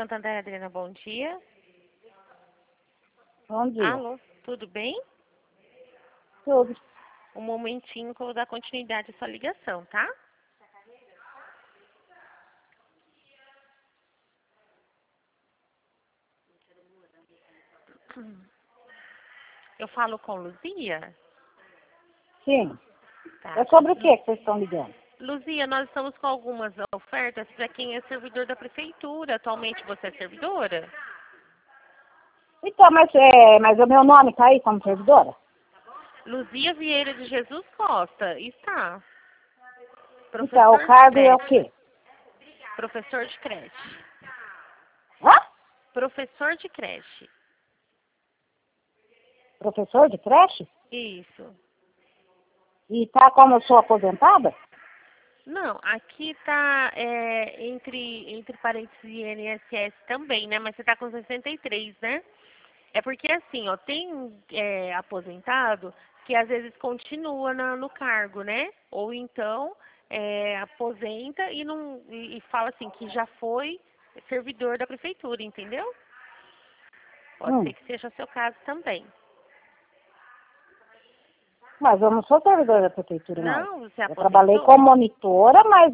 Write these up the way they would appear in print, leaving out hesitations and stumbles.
Santo André, Adriana, bom dia. Bom dia. Alô, tudo bem? Tudo. Um momentinho que eu vou dar continuidade à sua ligação, tá? Eu falo com Luzia? Sim. Tá. É sobre o que vocês estão ligando? Luzia, nós estamos com algumas ofertas para quem é servidor da prefeitura. Atualmente você é servidora? Então, mas o meu nome está aí como servidora? Luzia Vieira de Jesus Costa, está. Então, o Professor de cargo é o creche. quê? Professor de creche. Hã? Professor de creche. Professor de creche? Isso. E tá como eu sou aposentada? Não, aqui tá entre parênteses e INSS também, né? Mas você tá com 63, né? É porque assim, ó, tem aposentado que às vezes continua no cargo, né? Ou então aposenta e não e fala assim que já foi servidor da prefeitura, entendeu? Pode ser que seja o seu caso também. Mas eu não sou servidora da prefeitura, não. Não, você Eu trabalhei aposentou? como monitora, mas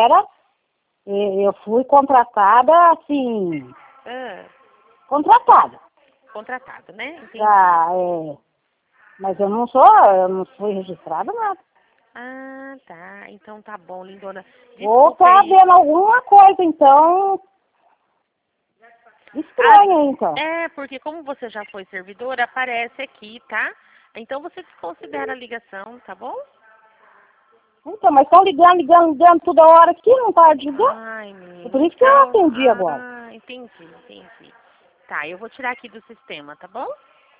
eu fui contratada, assim, Ah, contratada. contratado, né? Entendi. Mas eu não fui registrada, nada. Ah, tá. Então tá bom, lindona. Ou Desculpa tá aí. vendo alguma coisa, então, estranha, então. Porque como você já foi servidora, aparece aqui, tá? Então você desconsidera a ligação, tá bom? Então, mas estão ligando toda hora aqui, não para de ligar. Ai, É menina, por isso que eu então. atendi agora. Entendi. Tá, eu vou tirar aqui do sistema, tá bom?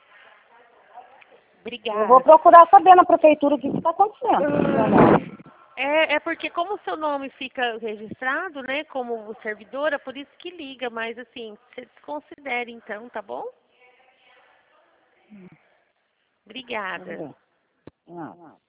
Eu vou Obrigada. procurar saber na prefeitura o que está acontecendo. É porque como o seu nome fica registrado, né, como servidora, por isso que liga, mas assim, você desconsidere então, tá bom? Tudo Obrigada. bem. Não.